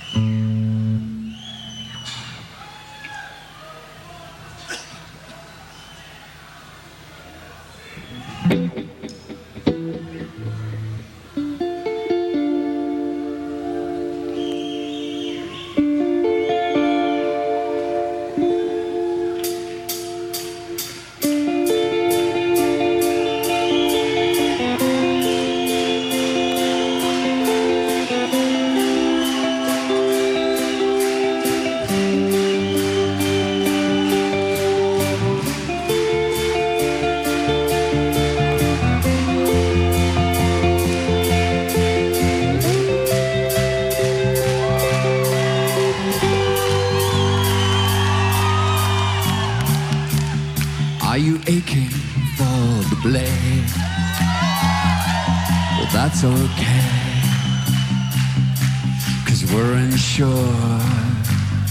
Are you aching for the blade? Well, that's okay, 'cause we're insured.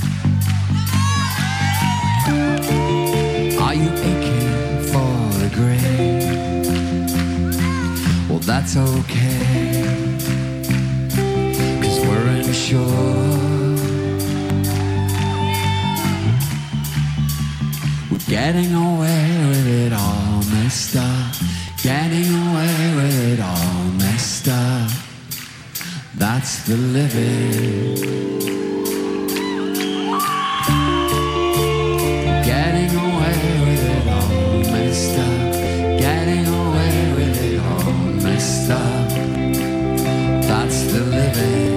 Are you aching for the grave? Well, that's okay, 'cause we're insured. We're getting away with it all messed up. Getting away with it all messed up. That's the living. Getting away with it all messed up. Getting away with it all messed up. That's the living.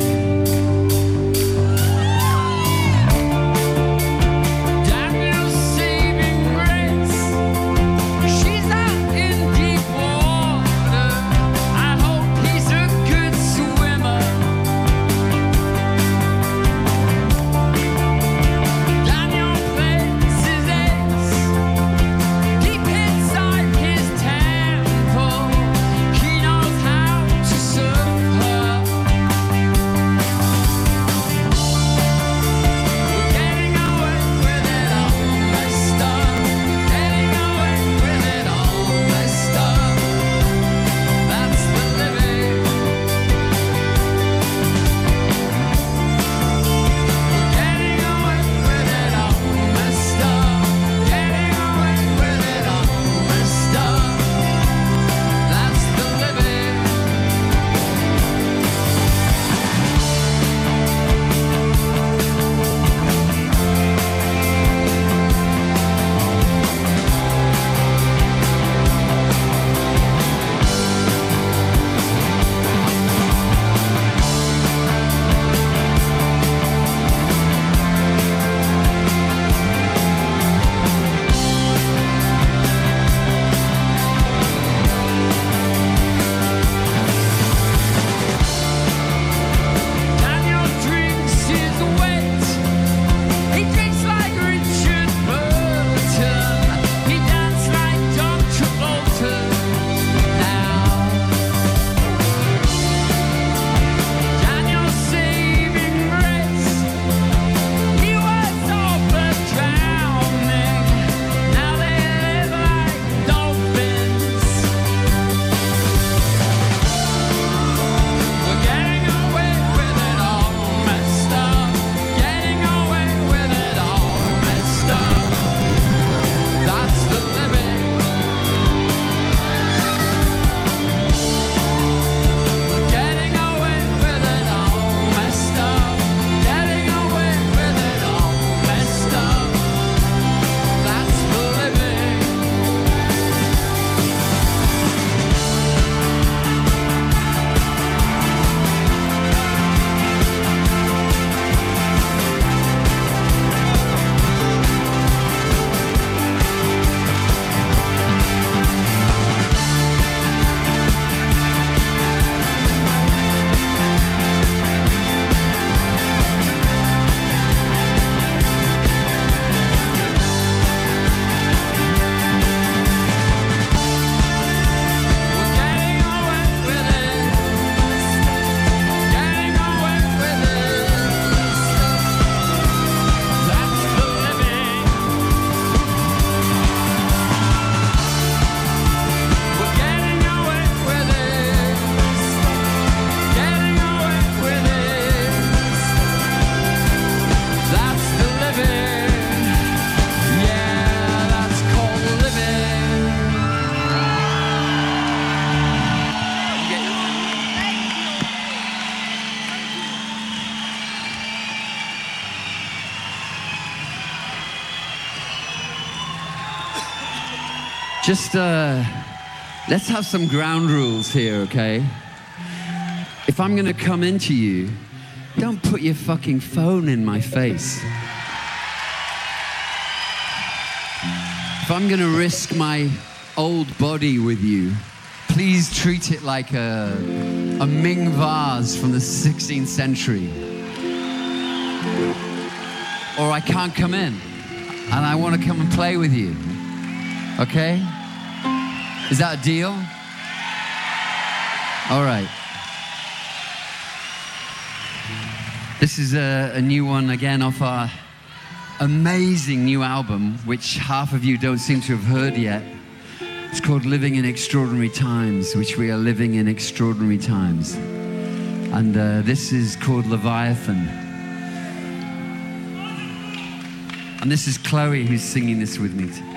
Just, let's have some ground rules here, okay? If I'm gonna come into you, don't put your fucking phone in my face. If I'm gonna risk my old body with you, please treat it like a Ming vase from the 16th century. Or I can't come in, and I want to come and play with you. Okay? Is that a deal? All right. This is a new one again off our amazing new album, which half of you don't seem to have heard yet. It's called Living in Extraordinary Times, which we are living in extraordinary times. And this is called Leviathan. And this is Chloe who's singing this with me.